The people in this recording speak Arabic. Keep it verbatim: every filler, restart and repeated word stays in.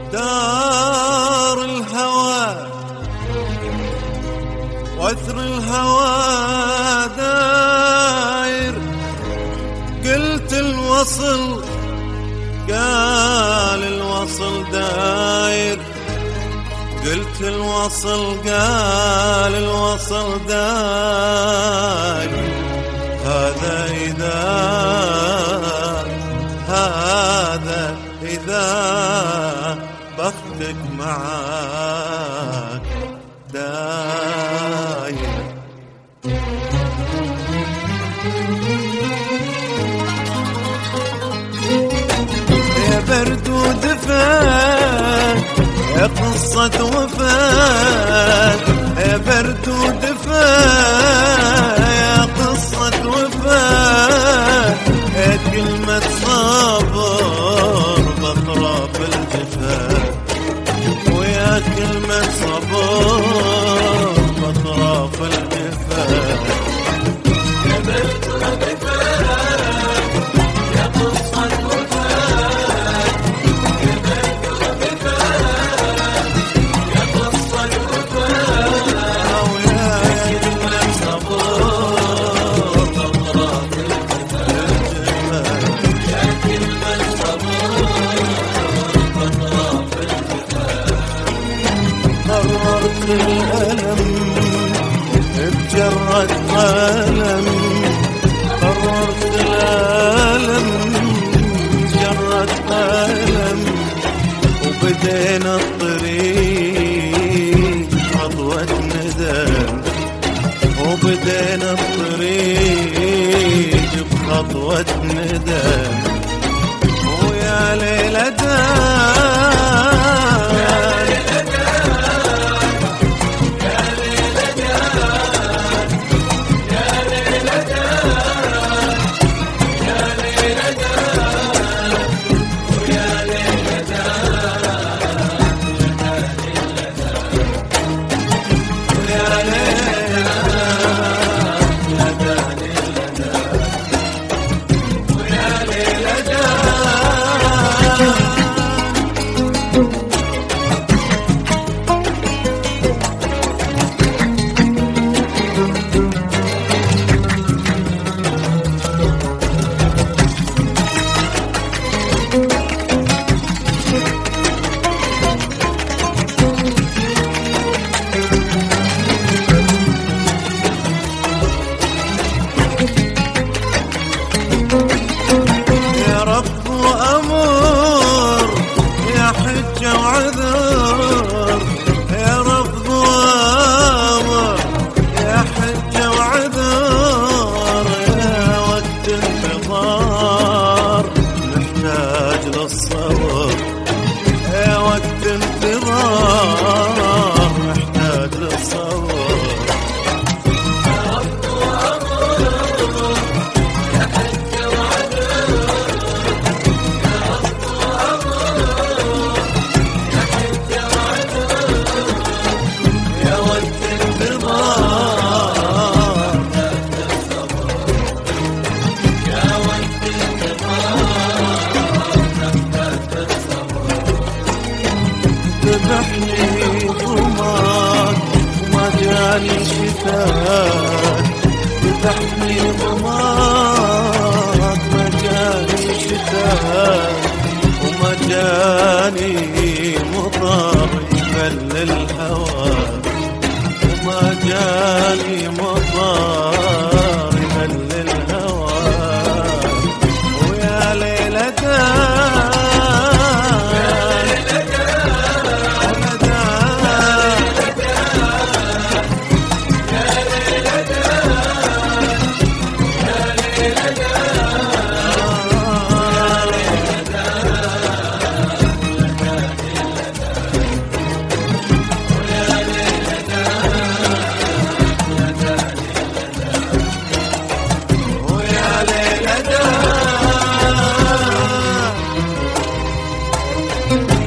دار الهوى وأثر الهوى داير، قلت الوصل قال الوصل داير، قلت الوصل قال الوصل داير. هذا إذا هذا إذا بختك معاك داير. يا برد ودفاك يا قصة وفاك، يا برد ودفاك يا قصة وفاك، يا كلمة صبر بأطراف الجفاك، ويا كلمة صبر بأطراف الجفاك. يا برد ودفاك يا قصة وفاك، يا برد ودفاك يا قصة وفاك، ويا كلمة صبر بأطراف الجفاك، يا كلمة صبر بأطراف الجفاك. قررت الألم بجرة قلم، قررت الألم بجرة قلم، وبدينا الطريق خطوة ندم، وبدينا الطريق بخطوة ندم. ويا ليلة وعذر، يا رب وامر يا حجة وعذر، يا وقت انتظار نحتاج للصبر، يا وقت انتظار نحتاج للصبر. ذبحني ضماك وما جاني شتاك، ذبحني ضماك ما جاني شتاك، وما جاني مطر يبلل الهوى، وما جاني مطر يبلل الهوى. ويا ليلة Thank you.